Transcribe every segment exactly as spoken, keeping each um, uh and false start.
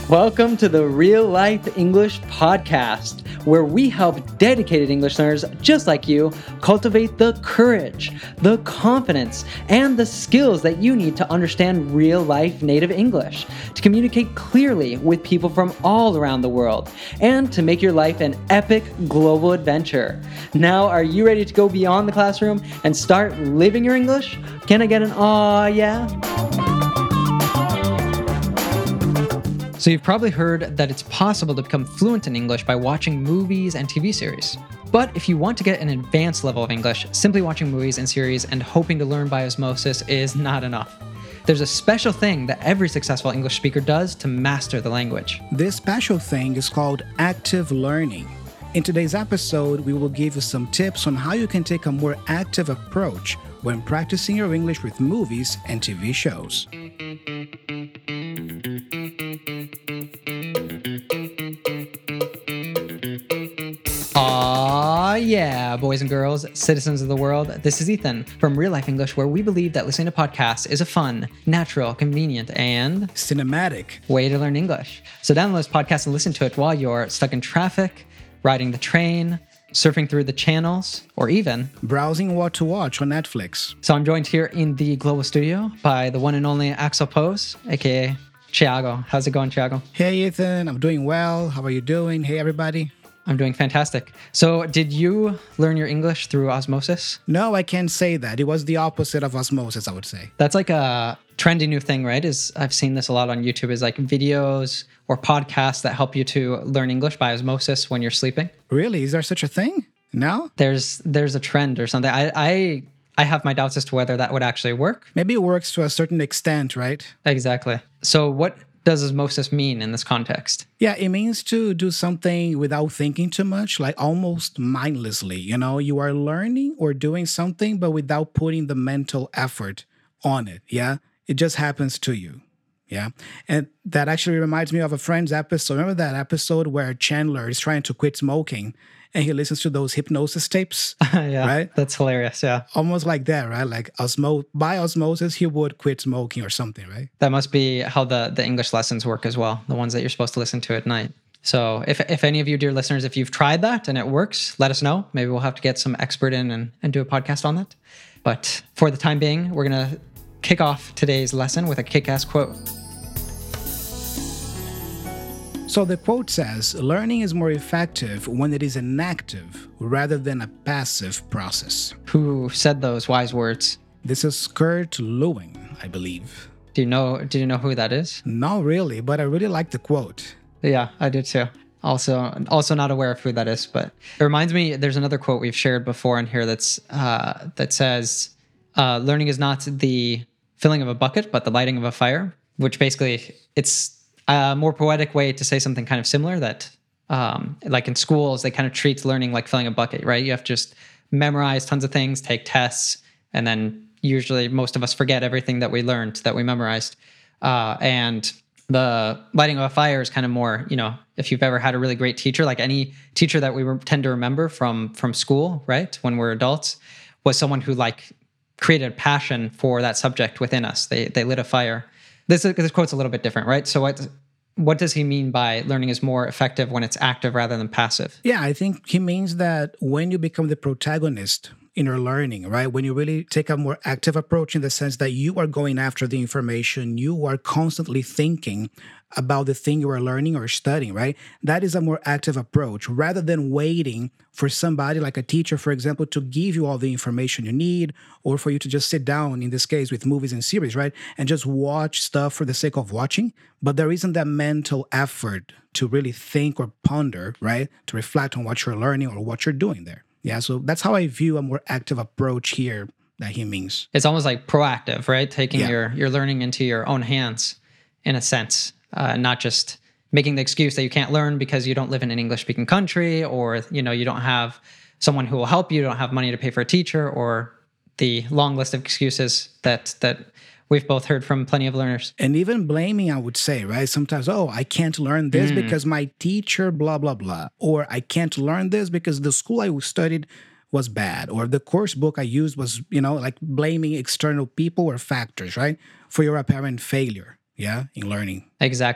Welcome to the Real Life English Podcast, where we help dedicated English learners just like you cultivate the courage, the confidence, and the skills that you need to understand real life native English, to communicate clearly with people from all around the world, and to make your life an epic global adventure. Now, are you ready to go beyond the classroom and start living your English? Can I get an aw, yeah? So you've probably heard that it's possible to become fluent in English by watching movies and T V series. But if you want to get an advanced level of English, simply watching movies and series and hoping to learn by osmosis is not enough. There's a special thing that every successful English speaker does to master the language. This special thing is called active learning. In today's episode, we will give you some tips on how you can take a more active approach when practicing your English with movies and T V shows. Aw, yeah, boys and girls, citizens of the world. This is Ethan from Real Life English, where we believe that listening to podcasts is a fun, natural, convenient, and cinematic way to learn English. So download this podcast and listen to it while you're stuck in traffic, riding the train, surfing through the channels, or even browsing what to watch on Netflix. So I'm joined here in the Global Studio by the one and only Axel Pose, aka Thiago. How's it going, Thiago? Hey, Ethan. I'm doing well. How are you doing? Hey, everybody. I'm doing fantastic. So did you learn your English through osmosis? No, I can't say that. It was the opposite of osmosis, I would say. That's like a trendy new thing, right? Is I've seen this a lot on YouTube, is like videos or podcasts that help you to learn English by osmosis when you're sleeping. Really? Is there such a thing? No? There's there's a trend or something. I I I have my doubts as to whether that would actually work. Maybe it works to a certain extent, right? Exactly. So what does osmosis mean in this context? Yeah, it means to do something without thinking too much, like almost mindlessly. You know, you are learning or doing something, but without putting the mental effort on it. Yeah, it just happens to you. Yeah, and that actually reminds me of a Friends episode. Remember that episode where Chandler is trying to quit smoking and he listens to those hypnosis tapes? Yeah, right? That's hilarious, yeah. Almost like that, right? Like osmo- by osmosis, he would quit smoking or something, right? That must be how the, the English lessons work as well, the ones that you're supposed to listen to at night. So if if any of you, dear listeners, if you've tried that and it works, let us know. Maybe we'll have to get some expert in and, and do a podcast on that. But for the time being, we're going to kick off today's lesson with a kick-ass quote. So the quote says, learning is more effective when it is an active rather than a passive process. Who said those wise words? This is Kurt Lewin, I believe. Do you know, do you know who that is? Not really, but I really like the quote. Yeah, I did too. Also, also not aware of who that is, but it reminds me, there's another quote we've shared before in here that's uh, that says, uh, learning is not the filling of a bucket, but the lighting of a fire, which basically it's a more poetic way to say something kind of similar that, um, like in schools, they kind of treat learning like filling a bucket, right? You have to just memorize tons of things, take tests, and then usually most of us forget everything that we learned, that we memorized. Uh, and the lighting of a fire is kind of more, you know, if you've ever had a really great teacher, like any teacher that we re- tend to remember from from school, right, when we're adults, was someone who like created a passion for that subject within us. They they lit a fire. This, this quote's a little bit different, right? So what what does he mean by learning is more effective when it's active rather than passive? Yeah, I think he means that when you become the protagonist in your learning, right? When you really take a more active approach in the sense that you are going after the information, you are constantly thinking about the thing you are learning or studying, right? That is a more active approach rather than waiting for somebody like a teacher, for example, to give you all the information you need, or for you to just sit down, in this case, with movies and series, right? And just watch stuff for the sake of watching. But there isn't that mental effort to really think or ponder, right? To reflect on what you're learning or what you're doing there. Yeah, so that's how I view a more active approach here that he means. It's almost like proactive, right? Taking Yeah. your, your learning into your own hands, in a sense, uh, not just making the excuse that you can't learn because you don't live in an English-speaking country, or you know you don't have someone who will help you, you don't have money to pay for a teacher, or the long list of excuses that that we've both heard from plenty of learners. And even blaming, I would say, right? Sometimes, oh, I can't learn this mm. because my teacher, blah, blah, blah. Or I can't learn this because the school I studied was bad. Or the course book I used was, you know, like blaming external people or factors, right? For your apparent failure, yeah, in learning. Exactly.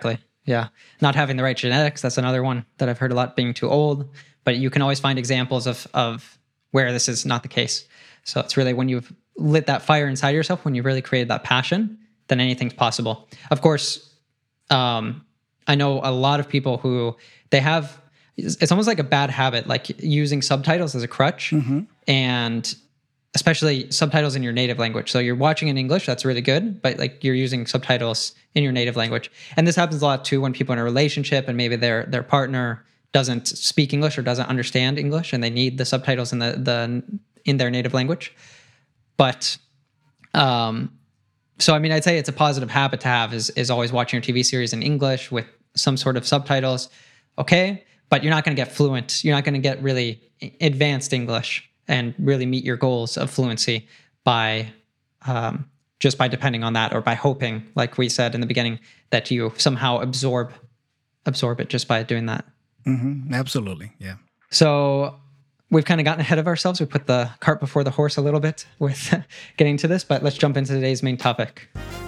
Yeah. Not having the right genetics. That's another one that I've heard a lot, being too old. But you can always find examples of, of where this is not the case. So it's really when you've lit that fire inside yourself, when you've really created that passion, then anything's possible. Of course, um, I know a lot of people who they have, it's almost like a bad habit, like using subtitles as a crutch. Mm-hmm. And especially subtitles in your native language. So you're watching in English, that's really good, but like you're using subtitles in your native language. And this happens a lot too when people are in a relationship and maybe their their partner doesn't speak English or doesn't understand English and they need the subtitles in the, the in their native language. But um so I mean I'd say it's a positive habit to have is is always watching your T V series in English with some sort of subtitles. Okay, but you're not going to get fluent. You're not going to get really advanced English and really meet your goals of fluency by um, just by depending on that or by hoping, like we said in the beginning, that you somehow absorb absorb it just by doing that. Mm-hmm. Absolutely, yeah. So we've kind of gotten ahead of ourselves. We put the cart before the horse a little bit with getting to this, but let's jump into today's main topic.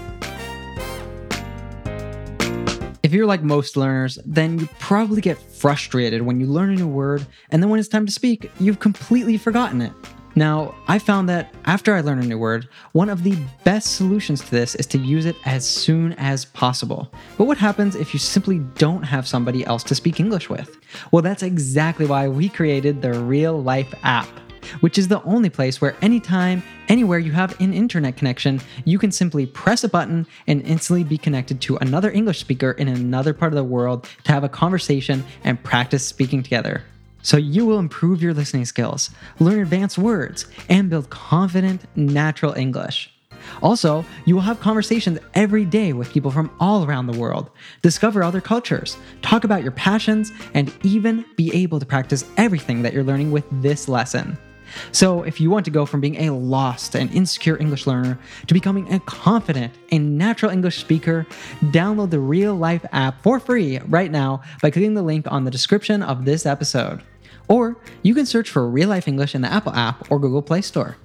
If you're like most learners, then you probably get frustrated when you learn a new word, and then when it's time to speak, you've completely forgotten it. Now, I found that after I learn a new word, one of the best solutions to this is to use it as soon as possible. But what happens if you simply don't have somebody else to speak English with? Well, that's exactly why we created the Real Life app, which is the only place where anytime, anywhere you have an internet connection, you can simply press a button and instantly be connected to another English speaker in another part of the world to have a conversation and practice speaking together. So you will improve your listening skills, learn advanced words, and build confident, natural English. Also, you will have conversations every day with people from all around the world, discover other cultures, talk about your passions, and even be able to practice everything that you're learning with this lesson. So if you want to go from being a lost and insecure English learner to becoming a confident and natural English speaker, download the Real Life app for free right now by clicking the link on the description of this episode. Or you can search for Real Life English in the Apple app or Google Play Store.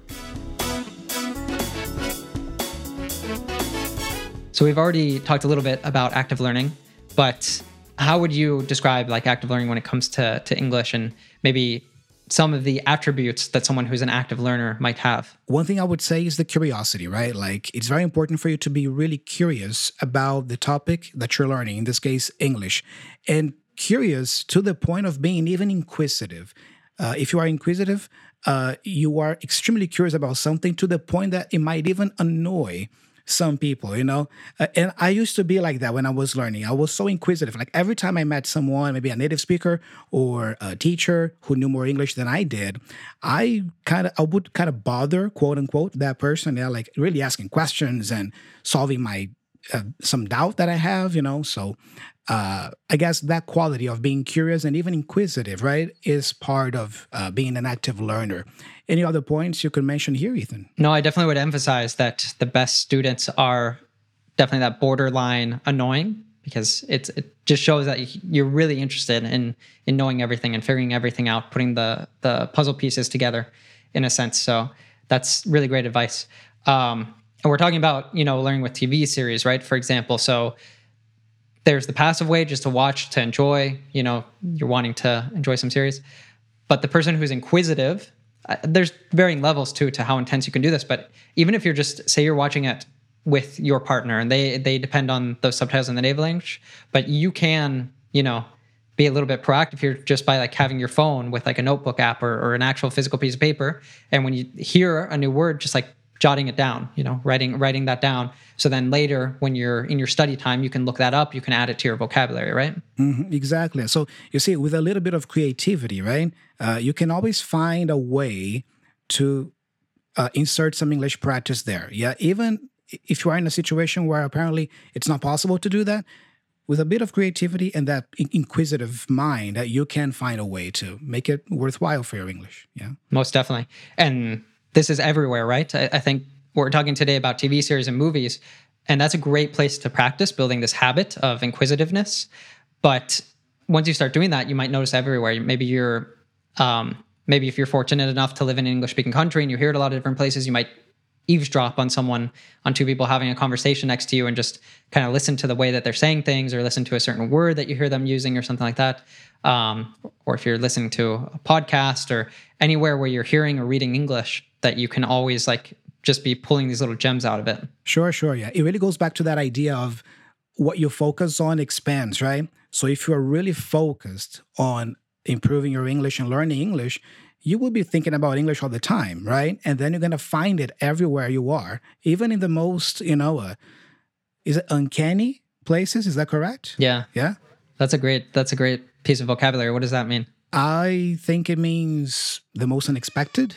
So we've already talked a little bit about active learning, but how would you describe like active learning when it comes to, to English and maybe some of the attributes that someone who's an active learner might have? One thing I would say is the curiosity, right? Like it's very important for you to be really curious about the topic that you're learning, in this case, English, and curious to the point of being even inquisitive. Uh, if you are inquisitive, uh, you are extremely curious about something to the point that it might even annoy some people, you know? Uh, and I used to be like that when I was learning. I was so inquisitive. Like every time I met someone, maybe a native speaker or a teacher who knew more English than I did, I kind of, I would kind of bother, quote unquote, that person. Yeah, like really asking questions and solving my, uh, some doubt that I have, you know? So uh, I guess that quality of being curious and even inquisitive, right, is part of uh, being an active learner. Any other points you could mention here, Ethan? No, I definitely would emphasize that the best students are definitely that borderline annoying, because it's it just shows that you're really interested in in knowing everything and figuring everything out, putting the the puzzle pieces together in a sense. So that's really great advice. Um, and we're talking about, you know, learning with T V series, right? For example, so there's the passive way, just to watch, to enjoy, you know, you're wanting to enjoy some series. But the person who's inquisitive, Uh, there's varying levels too to how intense you can do this, but even if you're just, say you're watching it with your partner and they they depend on those subtitles in the native language, but you can, you know, be a little bit proactive here just by like having your phone with like a notebook app or, or an actual physical piece of paper. And when you hear a new word, just like jotting it down, you know, writing writing that down. So then later when you're in your study time, you can look that up, you can add it to your vocabulary, right? Mm-hmm, exactly. So you see, with a little bit of creativity, right, uh, you can always find a way to uh, insert some English practice there. Yeah, even if you are in a situation where apparently it's not possible to do that, with a bit of creativity and that inquisitive mind, uh, you can find a way to make it worthwhile for your English. Yeah, most definitely. And this is everywhere, right? I, I think we're talking today about T V series and movies, and that's a great place to practice building this habit of inquisitiveness. But once you start doing that, you might notice everywhere. Maybe you're, um, maybe if you're fortunate enough to live in an English-speaking country and you hear it a lot of different places, you might eavesdrop on someone, on two people having a conversation next to you and just kind of listen to the way that they're saying things or listen to a certain word that you hear them using or something like that. Um, or if you're listening to a podcast or anywhere where you're hearing or reading English, that you can always like just be pulling these little gems out of it. Sure, sure. Yeah. It really goes back to that idea of what you focus on expands, right? So if you are really focused on improving your English and learning English, you will be thinking about English all the time, right? And then you're going to find it everywhere you are, even in the most, you know, uh, is it uncanny places? Is that correct? Yeah. Yeah. That's a great, that's a great piece of vocabulary. What does that mean? I think it means the most unexpected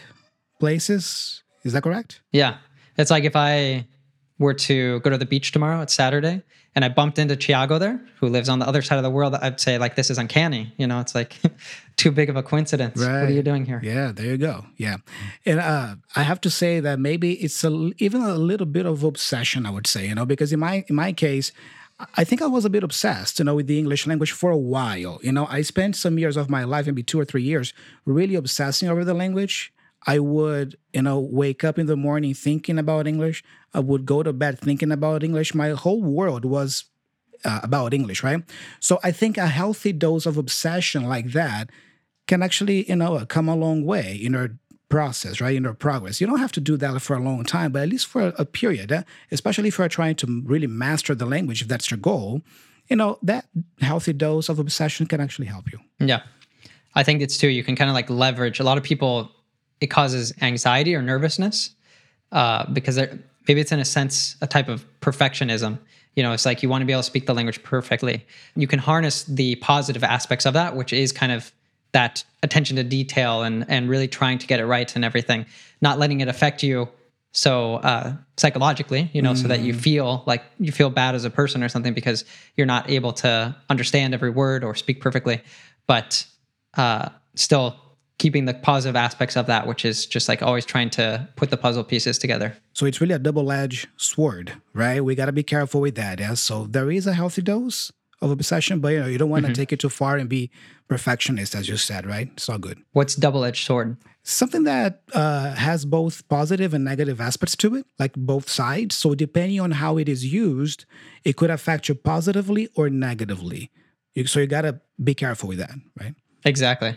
places. Is that correct? Yeah. It's like if I were to go to the beach tomorrow, it's Saturday, and I bumped into Thiago there, who lives on the other side of the world, I'd say like, this is uncanny. You know, it's like too big of a coincidence. Right. What are you doing here? Yeah, there you go. Yeah. And uh, I have to say that maybe it's a, even a little bit of obsession, I would say, you know, because in my in my case, I think I was a bit obsessed, you know, with the English language for a while. You know, I spent some years of my life, maybe two or three years, really obsessing over the language. I would, you know, wake up in the morning thinking about English. I would go to bed thinking about English. My whole world was uh, about English, right? So I think a healthy dose of obsession like that can actually, you know, come a long way in our process, right? In our progress. You don't have to do that for a long time, but at least for a, a period, eh? Especially if you're trying to really master the language, if that's your goal, you know, that healthy dose of obsession can actually help you. Yeah. I think it's too, you can kind of like leverage. A lot of people, it causes anxiety or nervousness uh, because maybe it's in a sense a type of perfectionism. You know, it's like you want to be able to speak the language perfectly. You can harness the positive aspects of that, which is kind of that attention to detail and and really trying to get it right and everything, not letting it affect you so uh, psychologically, you know, mm. so that you feel like you feel bad as a person or something because you're not able to understand every word or speak perfectly, but uh, still keeping the positive aspects of that, which is just like always trying to put the puzzle pieces together. So it's really a double-edged sword, right? We got to be careful with that. Yeah. So there is a healthy dose of obsession, but you know, you don't want to mm-hmm. take it too far and be perfectionist, as you said, right? It's all good. What's double-edged sword? Something that uh, has both positive and negative aspects to it, like both sides. So depending on how it is used, it could affect you positively or negatively. You, so you got to be careful with that, right? Exactly.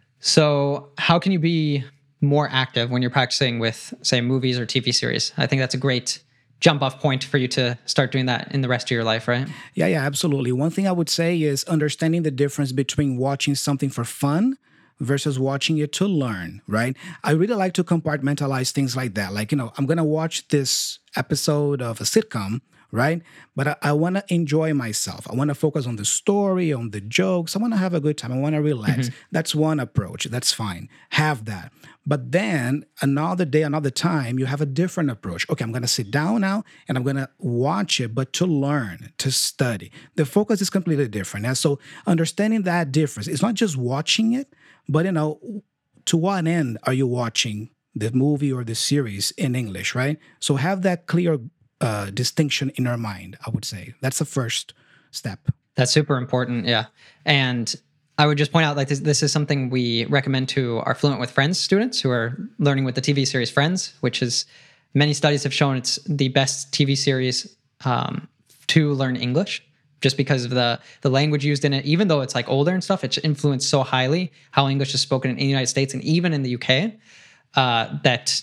So how can you be more active when you're practicing with, say, movies or T V series? I think that's a great jump off point for you to start doing that in the rest of your life, right? Yeah, yeah, absolutely. One thing I would say is understanding the difference between watching something for fun versus watching it to learn, right? I really like to compartmentalize things like that. Like, you know, I'm going to watch this episode of a sitcom, right? But I, I want to enjoy myself. I want to focus on the story, on the jokes. I want to have a good time. I want to relax. Mm-hmm. That's one approach. That's fine. Have that. But then another day, another time, you have a different approach. Okay, I'm going to sit down now and I'm going to watch it, but to learn, to study. The focus is completely different. And so understanding that difference, it's not just watching it, but, you know, to what end are you watching the movie or the series in English, right? So have that clear uh, distinction in our mind, I would say. That's the first step. That's super important, yeah. And I would just point out, like, this, this is something we recommend to our Fluent with Friends students who are learning with the T V series Friends, which is, many studies have shown it's the best T V series um, to learn English, just because of the the language used in it. Even though it's like older and stuff, it's influenced so highly how English is spoken in the United States and even in the U K uh, that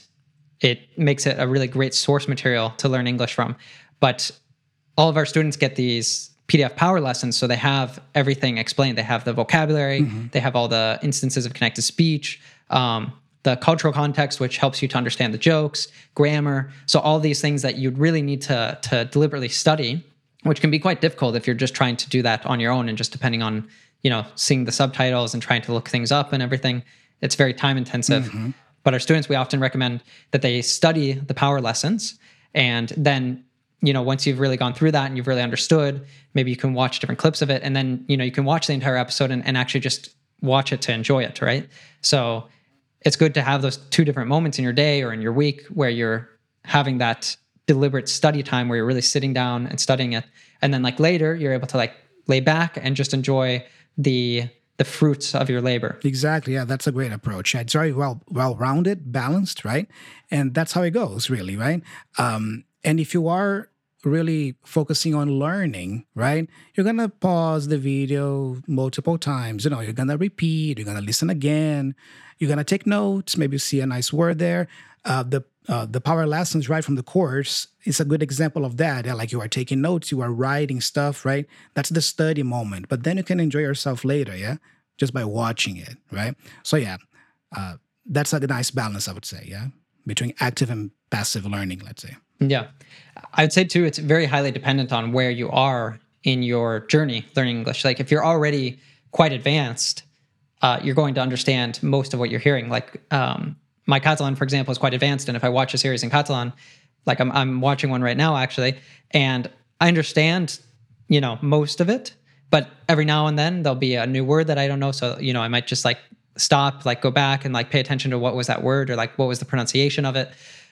it makes it a really great source material to learn English from. But all of our students get these P D F power lessons, so they have everything explained. They have the vocabulary, mm-hmm. they have all the instances of connected speech, um, the cultural context, which helps you to understand the jokes, grammar. So all these things that you'd really need to, to deliberately study, which can be quite difficult if you're just trying to do that on your own and just depending on, you know, seeing the subtitles and trying to look things up and everything. It's very time intensive. Mm-hmm. But our students, we often recommend that they study the power lessons, and then, you know, once you've really gone through that and you've really understood, maybe you can watch different clips of it, and then, you know, you can watch the entire episode and, and actually just watch it to enjoy it, right? So it's good to have those two different moments in your day or in your week where you're having that deliberate study time where you're really sitting down and studying it. And then like later, you're able to like lay back and just enjoy the the the fruits of your labor. Exactly. Yeah, that's a great approach. Yeah, it's very well well rounded, balanced, right? And that's how it goes, really, right? Um, and if you are really focusing on learning, right, you're gonna pause the video multiple times. You know, you're gonna repeat. You're gonna listen again. You're gonna take notes. Maybe you see a nice word there. Uh, the uh, the power lessons right from the course is a good example of that. Yeah, like you are taking notes, you are writing stuff, right? That's the study moment. But then you can enjoy yourself later, yeah, just by watching it, right? So yeah, uh, that's a nice balance, I would say, yeah, between active and passive learning, let's say. Yeah. I'd say too, it's very highly dependent on where you are in your journey learning English. Like if you're already quite advanced, uh, you're going to understand most of what you're hearing. Like um, my Catalan, for example, is quite advanced. And if I watch a series in Catalan, like I'm, I'm watching one right now, actually, and I understand, you know, most of it, but every now and then there'll be a new word that I don't know. So, you know, I might just like stop, like go back and like pay attention to what was that word or like what was the pronunciation of it.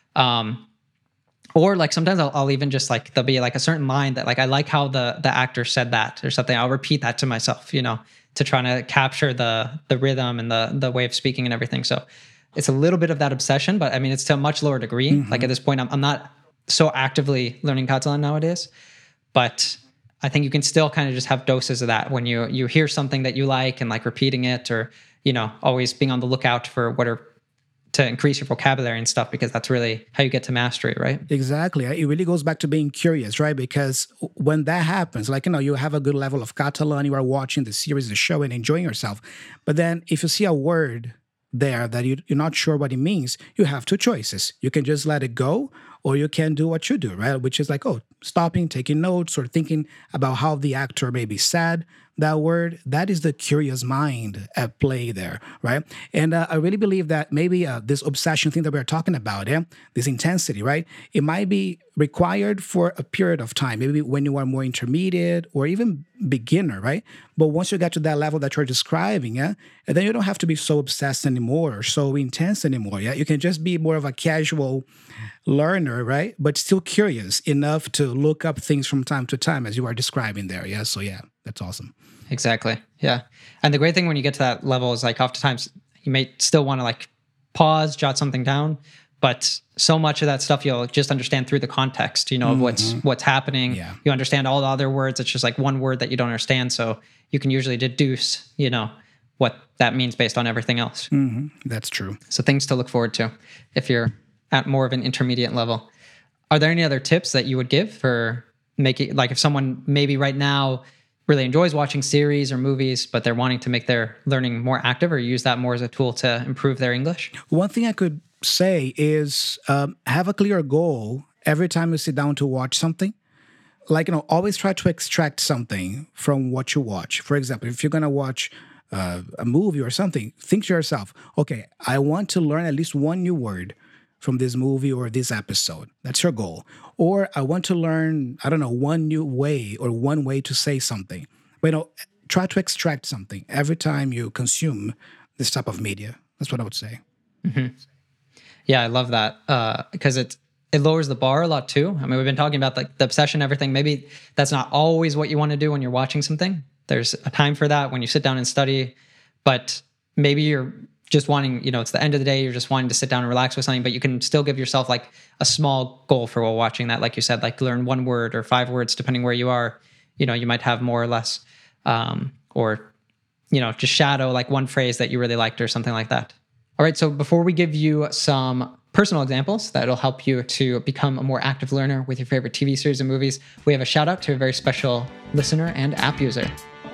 Um, Or like sometimes I'll, I'll even just like, there'll be like a certain line that like, I like how the the actor said that or something. I'll repeat that to myself, you know, to try to capture the the rhythm and the the way of speaking and everything. So it's a little bit of that obsession, but I mean, it's to a much lower degree. Mm-hmm. Like at this point, I'm, I'm not so actively learning Catalan nowadays, but I think you can still kind of just have doses of that when you you hear something that you like and like repeating it, or, you know, always being on the lookout for what are to increase your vocabulary and stuff, because that's really how you get to mastery, right? Exactly. It really goes back to being curious, right? Because when that happens, like, you know, you have a good level of Catalan, you are watching the series, the show, and enjoying yourself. But then if you see a word there that you, you're not sure what it means, you have two choices. You can just let it go, or you can do what you do, right? Which is like, oh, stopping, taking notes, or thinking about how the actor maybe said that word. That is the curious mind at play there, right? And uh, I really believe that maybe uh, this obsession thing that we're talking about, yeah, this intensity, right? It might be required for a period of time, maybe when you are more intermediate or even beginner, right? But once you get to that level that you're describing, yeah, and then you don't have to be so obsessed anymore or so intense anymore, yeah? You can just be more of a casual learner, right? But still curious enough to look up things from time to time, as you are describing there, yeah? So yeah, that's awesome. Exactly. Yeah. And the great thing when you get to that level is like oftentimes you may still want to like pause, jot something down, but so much of that stuff you'll just understand through the context, you know, mm-hmm. of what's what's happening. Yeah. You understand all the other words. It's just like one word that you don't understand. So you can usually deduce, you know, what that means based on everything else. Mm-hmm. That's true. So things to look forward to if you're at more of an intermediate level. Are there any other tips that you would give for making, like if someone maybe right now really enjoys watching series or movies, but they're wanting to make their learning more active or use that more as a tool to improve their English? One thing I could say is um, have a clear goal every time you sit down to watch something. Like, you know, always try to extract something from what you watch. For example, if you're going to watch uh, a movie or something, think to yourself, okay, I want to learn at least one new word from this movie or this episode. That's your goal. Or I want to learn, I don't know, one new way or one way to say something. But, you know, try to extract something every time you consume this type of media. That's what I would say. Mm-hmm. Yeah, I love that uh, because it it lowers the bar a lot too. I mean, we've been talking about like the obsession, everything. Maybe that's not always what you want to do when you're watching something. There's a time for that when you sit down and study, but maybe you're just wanting, you know, it's the end of the day, you're just wanting to sit down and relax with something, but you can still give yourself like a small goal for while watching that. Like you said, like learn one word or five words, depending where you are. You know, you might have more or less, um, or, you know, just shadow like one phrase that you really liked or something like that. All right. So before we give you some personal examples that'll help you to become a more active learner with your favorite T V series and movies, we have a shout out to a very special listener and app user.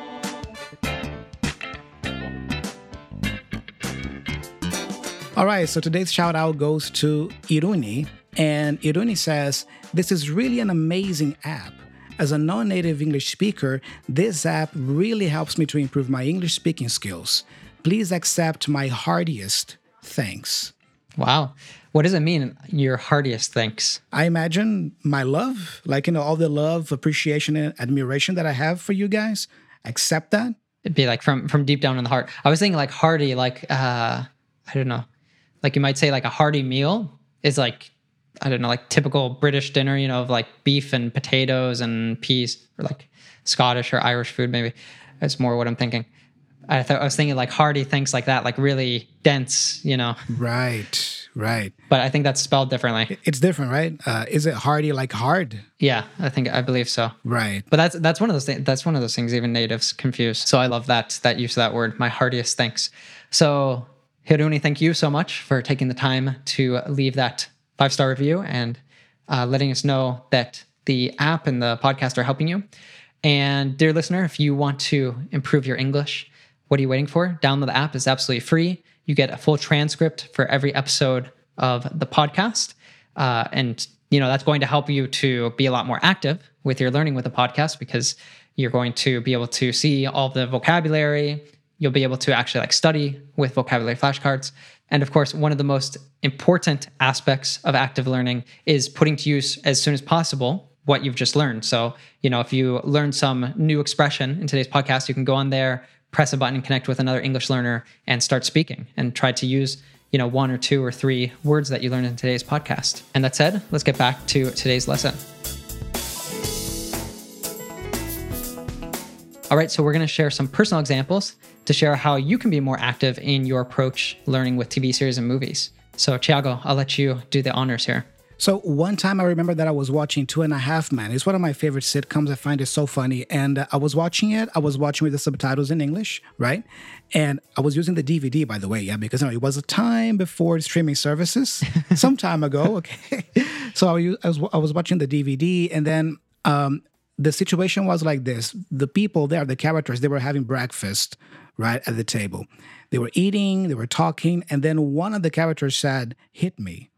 All right, so today's shout out goes to Iruni, and Iruni says, this is really an amazing app. As a non-native English speaker, this app really helps me to improve my English speaking skills. Please accept my heartiest thanks. Wow. What does it mean, your heartiest thanks? I imagine my love, like, you know, all the love, appreciation, and admiration that I have for you guys. Accept that. It'd be like from, from deep down in the heart. I was thinking like hearty, like, uh, I don't know. Like you might say like a hearty meal is like, I don't know, like typical British dinner, you know, of like beef and potatoes and peas, or like Scottish or Irish food maybe. That's more what I'm thinking. I thought I was thinking like hearty, things like that, like really dense, you know. Right, right. But I think that's spelled differently. It's different, right? Uh, is it hardy like hard? Yeah, I think I believe so. Right. But that's that's one of those things. That's one of those things even natives confuse. So I love that that use of that word. My heartiest thanks. So Hiruni, thank you so much for taking the time to leave that five star review and uh, letting us know that the app and the podcast are helping you. And dear listener, if you want to improve your English, what are you waiting for? Download the app. It's absolutely free. You get a full transcript for every episode of the podcast. Uh, and, you know, that's going to help you to be a lot more active with your learning with the podcast, because you're going to be able to see all the vocabulary. You'll be able to actually like study with vocabulary flashcards. And of course, one of the most important aspects of active learning is putting to use as soon as possible what you've just learned. So, you know, if you learn some new expression in today's podcast, you can go on there, press a button and connect with another English learner and start speaking and try to use, you know, one or two or three words that you learned in today's podcast. And that said, let's get back to today's lesson. All right, so we're going to share some personal examples to share how you can be more active in your approach learning with T V series and movies. So, Thiago, I'll let you do the honors here. So one time I remember that I was watching Two and a Half Men. It's one of my favorite sitcoms. I find it so funny. And uh, I was watching it. I was watching with the subtitles in English, right? And I was using the D V D, by the way, yeah, because you know, it was a time before streaming services, some time ago, okay? So I was, I was, I was watching the D V D, and then um, the situation was like this. The people there, the characters, they were having breakfast, right, at the table. They were eating, they were talking, and then one of the characters said, "Hit me."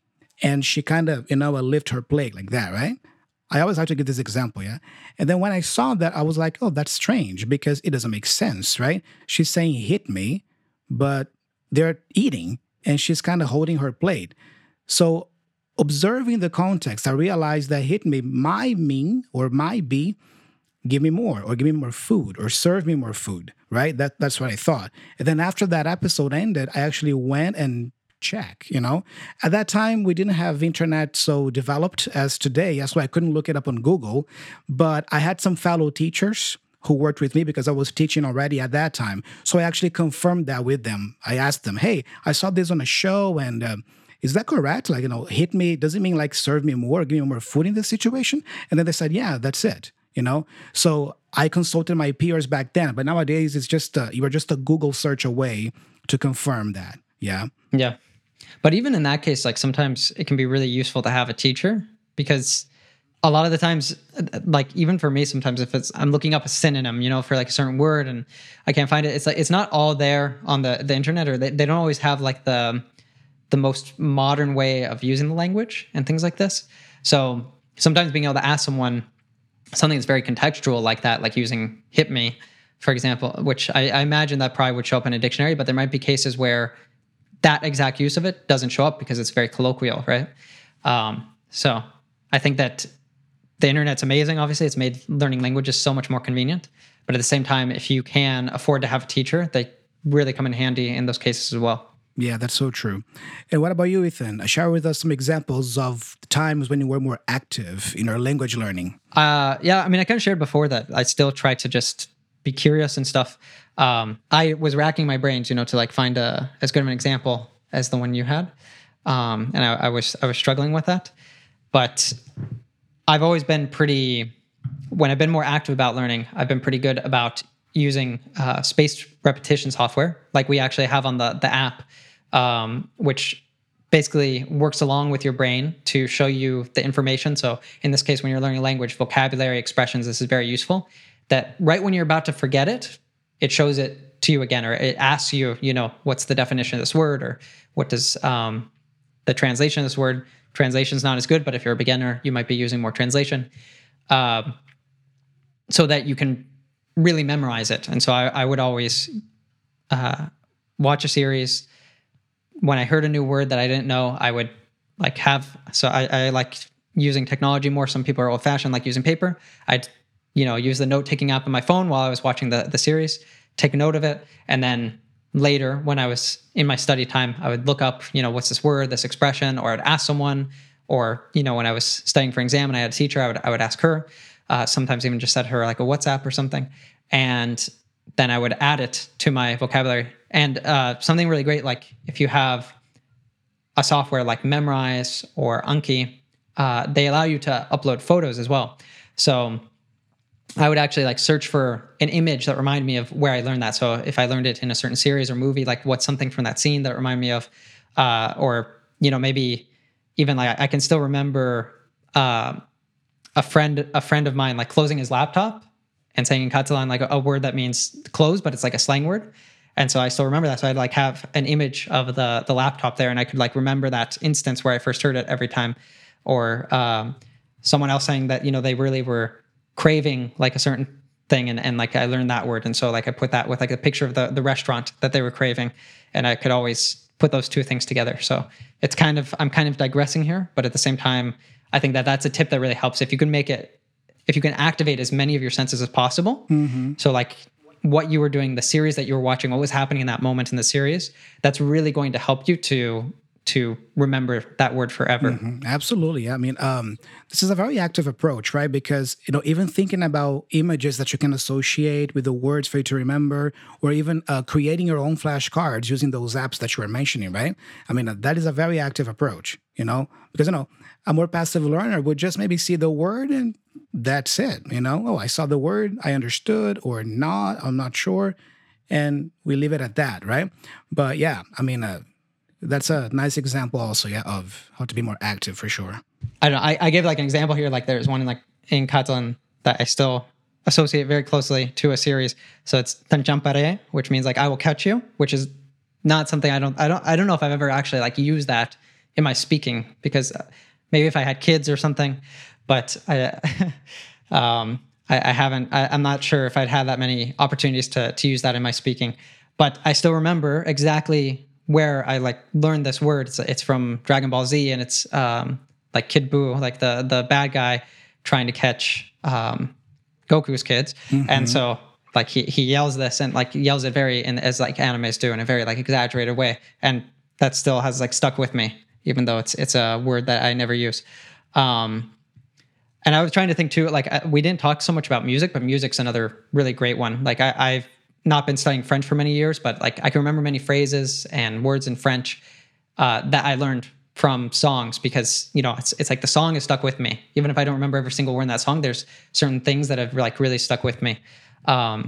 And she kind of, you know, lift her plate like that, right? I always have to give this example, yeah? And then when I saw that, I was like, oh, that's strange because it doesn't make sense, right? She's saying hit me, but they're eating and she's kind of holding her plate. So observing the context, I realized that hit me might mean or might be give me more or give me more food or serve me more food, right? That, that's what I thought. And then after that episode ended, I actually went and check, you know. At that time, we didn't have internet so developed as today. That's why I couldn't look it up on Google. But I had some fellow teachers who worked with me because I was teaching already at that time. So I actually confirmed that with them. I asked them, hey, I saw this on a show and uh, is that correct? Like, you know, hit me, does it mean like serve me more, give me more food in this situation? And then they said, yeah, that's it, you know. So I consulted my peers back then, but nowadays it's just, uh, you are just a Google search away to confirm that, yeah. Yeah. But even in that case, like sometimes it can be really useful to have a teacher, because a lot of the times, like even for me, sometimes if it's, I'm looking up a synonym, you know, for like a certain word and I can't find it, it's like, it's not all there on the, the internet, or they, they don't always have like the, the most modern way of using the language and things like this. So sometimes being able to ask someone something that's very contextual like that, like using hit me, for example, which I, I imagine that probably would show up in a dictionary, but there might be cases where that exact use of it doesn't show up because it's very colloquial, right? Um, so I think that the internet's amazing. Obviously, it's made learning languages so much more convenient. But at the same time, if you can afford to have a teacher, they really come in handy in those cases as well. Yeah, that's so true. And what about you, Ethan? Share with us some examples of times when you were more active in your language learning. Uh, yeah, I mean, I kind of shared before that I still try to just be curious and stuff. Um, I was racking my brains, you know, to like find a as good of an example as the one you had, um, and I, I was I was struggling with that. But I've always been pretty. When I've been more active about learning, I've been pretty good about using uh, spaced repetition software, like we actually have on the the app, um, which basically works along with your brain to show you the information. So in this case, when you're learning language, vocabulary, expressions, this is very useful. That right when you're about to forget it, it shows it to you again, or it asks you, you know, what's the definition of this word, or what does um, the translation of this word. Translation's not as good, but if you're a beginner, you might be using more translation, um, so that you can really memorize it. And so I, I would always uh, watch a series. When I heard a new word that I didn't know, I would like have, so I, I like using technology more. Some people are old fashioned, like using paper. I'd, you know, use the note taking app on my phone while I was watching the, the series, take a note of it. And then later when I was in my study time, I would look up, you know, what's this word, this expression, or I'd ask someone, or, you know, when I was studying for exam and I had a teacher, I would, I would ask her, uh, sometimes even just send her like a WhatsApp or something. And then I would add it to my vocabulary. And uh, something really great, like if you have a software like Memrise or Anki, uh, they allow you to upload photos as well. So I would actually like search for an image that reminded me of where I learned that. So if I learned it in a certain series or movie, like what's something from that scene that reminded me of, uh, or, you know, maybe even like I can still remember uh, a friend, a friend of mine, like closing his laptop and saying in Catalan, like a, a word that means close, but it's like a slang word. And so I still remember that. So I'd like have an image of the the laptop there, and I could like remember that instance where I first heard it every time. Or um, someone else saying that, you know, they really were craving like a certain thing, and, and like I learned that word. And so like I put that with like a picture of the, the restaurant that they were craving, and I could always put those two things together. So it's kind of, I'm kind of digressing here, but at the same time, I think that that's a tip that really helps. If you can make it, if you can activate as many of your senses as possible. Mm-hmm. So like what you were doing, the series that you were watching, what was happening in that moment in the series, that's really going to help you to to remember that word forever. Mm-hmm. Absolutely. I mean, um, this is a very active approach, right? Because, you know, even thinking about images that you can associate with the words for you to remember, or even uh, creating your own flashcards using those apps that you were mentioning, right? I mean, uh, that is a very active approach, you know, because, you know, a more passive learner would just maybe see the word and that's it, you know? Oh, I saw the word, I understood, or not, I'm not sure. And we leave it at that, right? But yeah, I mean, uh, that's a nice example also, yeah, of how to be more active for sure. I don't know. I, I gave like an example here. Like there's one in like in Catalan that I still associate very closely to a series. So it's T'enxamparé, which means like I will catch you, which is not something I don't I don't I don't know if I've ever actually like used that in my speaking, because maybe if I had kids or something, but I um I, I haven't. I, I'm not sure if I'd had that many opportunities to to use that in my speaking. But I still remember exactly where I like learned this word. It's, it's from Dragon Ball Z, and it's um, like Kid Buu, like the the bad guy trying to catch um, Goku's kids. Mm-hmm. And so like he he yells this and like yells it very in as like animes do in a very like exaggerated way, and that still has like stuck with me, even though it's it's a word that I never use. Um, and I was trying to think too, like we didn't talk so much about music, but music's another really great one. Like I, I've not been studying French for many years, but like I can remember many phrases and words in French uh, that I learned from songs, because, you know, it's it's like the song is stuck with me. Even if I don't remember every single word in that song, there's certain things that have like really stuck with me. Um,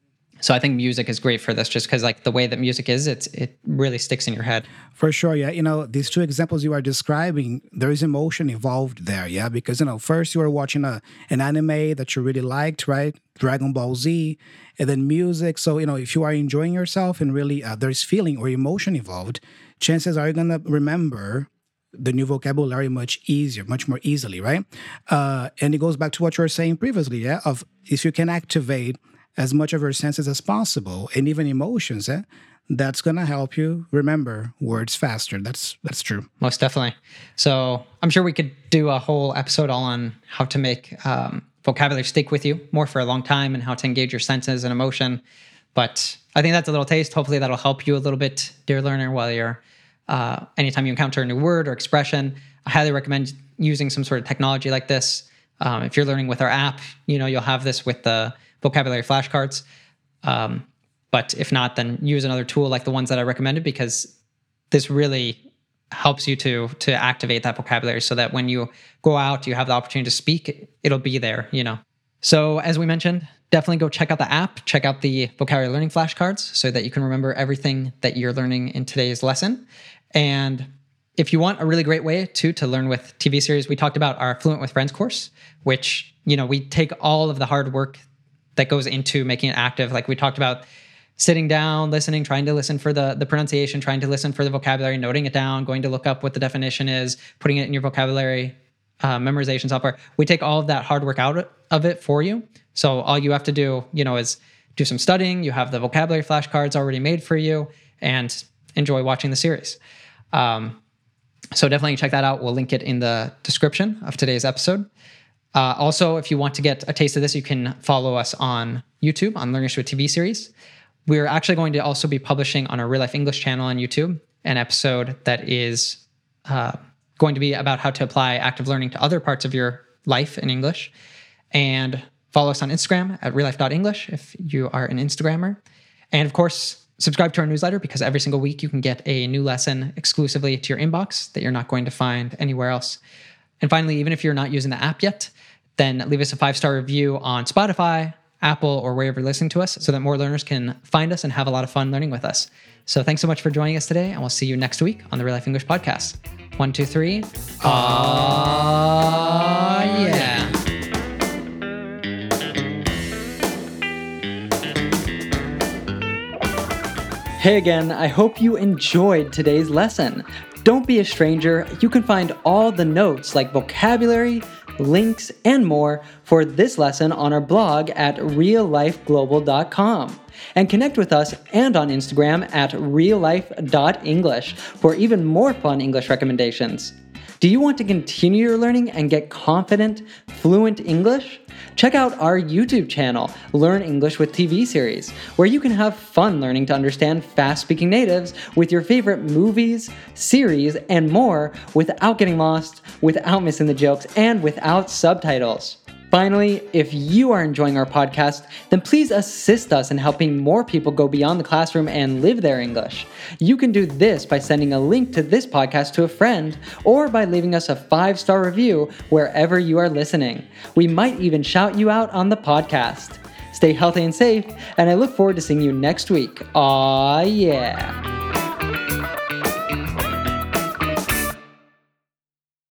so I think music is great for this, just because like the way that music is, it's it really sticks in your head. For sure, yeah. You know, these two examples you are describing, there is emotion involved there, yeah. Because, you know, first you were watching a an anime that you really liked, right? Dragon Ball Z, and then music. So, you know, if you are enjoying yourself and really uh, there's feeling or emotion involved, chances are you're going to remember the new vocabulary much easier, much more easily, right? Uh, and it goes back to what you were saying previously, yeah, of if you can activate as much of your senses as possible, and even emotions, eh, that's going to help you remember words faster. That's that's true. Most definitely. So I'm sure we could do a whole episode all on how to make um, vocabulary stick with you more for a long time, and how to engage your senses and emotion. But I think that's a little taste. Hopefully that'll help you a little bit, dear learner, while you're, uh, anytime you encounter a new word or expression. I highly recommend using some sort of technology like this. Um, if you're learning with our app, you know, you'll have this with the vocabulary flashcards. Um, but if not, then use another tool like the ones that I recommended, because this really helps you to to activate that vocabulary, so that when you go out, you have the opportunity to speak, it'll be there, you know. So as we mentioned, definitely go check out the app, check out the vocabulary learning flashcards, so that you can remember everything that you're learning in today's lesson. And if you want a really great way to to learn with T V series, we talked about our Fluent with Friends course, which, you know, we take all of the hard work that goes into making it active. Like we talked about sitting down, listening, trying to listen for the, the pronunciation, trying to listen for the vocabulary, noting it down, going to look up what the definition is, putting it in your vocabulary uh, memorization software. We take all of that hard work out of it for you. So all you have to do, you know, is do some studying. You have the vocabulary flashcards already made for you, and enjoy watching the series. Um, so definitely check that out. We'll link it in the description of today's episode. Uh, also, if you want to get a taste of this, you can follow us on YouTube on Learning with T V series. We're actually going to also be publishing on our Real Life English channel on YouTube an episode that is uh, going to be about how to apply active learning to other parts of your life in English. And Follow us on Instagram at real life dot english if you are an Instagrammer. And of course, subscribe to our newsletter because every single week you can get a new lesson exclusively to your inbox that you're not going to find anywhere else. And finally, even if you're not using the app yet, then leave us a five-star review on Spotify, Apple, or wherever you're listening to us so that more learners can find us and have a lot of fun learning with us. So thanks so much for joining us today, and we'll see you next week on the Real Life English Podcast. One, two, three. Ah, yeah. Hey again, I hope you enjoyed today's lesson. Don't be a stranger. You can find all the notes like vocabulary, links, and more for this lesson on our blog at real life global dot com. And connect with us and on Instagram at real life dot english for even more fun English recommendations. Do you want to continue your learning and get confident, fluent English? Check out our YouTube channel, Learn English with T V Series, where you can have fun learning to understand fast-speaking natives with your favorite movies, series, and more without getting lost, without missing the jokes, and without subtitles. Finally, if you are enjoying our podcast, then please assist us in helping more people go beyond the classroom and live their English. You can do this by sending a link to this podcast to a friend or by leaving us a five-star review wherever you are listening. We might even shout you out on the podcast. Stay healthy and safe, and I look forward to seeing you next week. Aw, yeah.